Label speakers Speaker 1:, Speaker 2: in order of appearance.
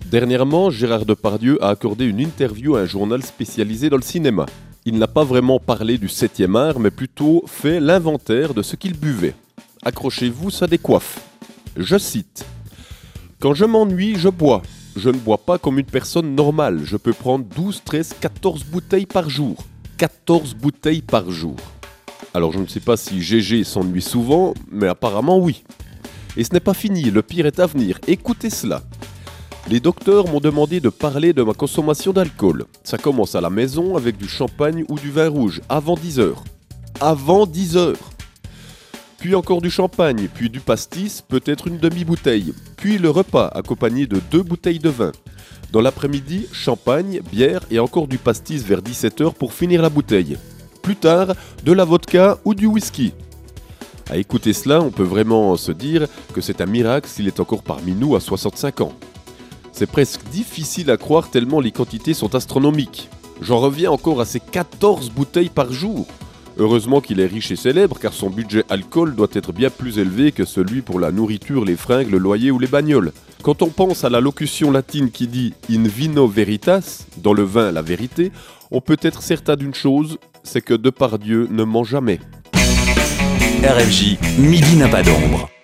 Speaker 1: Dernièrement, Gérard Depardieu a accordé une interview à un journal spécialisé dans le cinéma. Il n'a pas vraiment parlé du 7e art, mais plutôt fait l'inventaire de ce qu'il buvait. Accrochez-vous, ça décoiffe. Je cite : « Quand je m'ennuie, je bois. Je ne bois pas comme une personne normale. Je peux prendre 12, 13, 14 bouteilles par jour. 14 bouteilles par jour. » Alors je ne sais pas si GG s'ennuie souvent, mais apparemment oui. Et ce n'est pas fini, le pire est à venir. Écoutez cela. Les docteurs m'ont demandé de parler de ma consommation d'alcool. Ça commence à la maison avec du champagne ou du vin rouge, avant 10 heures. Avant 10 heures. Puis encore du champagne, puis du pastis, peut-être une demi-bouteille. Puis le repas, accompagné de 2 bouteilles de vin. Dans l'après-midi, champagne, bière et encore du pastis vers 17 heures pour finir la bouteille. Plus tard, de la vodka ou du whisky. À écouter cela, on peut vraiment se dire que c'est un miracle s'il est encore parmi nous à 65 ans. C'est presque difficile à croire tellement les quantités sont astronomiques. J'en reviens encore à ces 14 bouteilles par jour. Heureusement qu'il est riche et célèbre car son budget alcool doit être bien plus élevé que celui pour la nourriture, les fringues, le loyer ou les bagnoles. Quand on pense à la locution latine qui dit « in vino veritas », dans le vin la vérité, on peut être certain d'une chose, c'est que Depardieu ne ment jamais.
Speaker 2: RFJ, midi n'a pas d'ombre.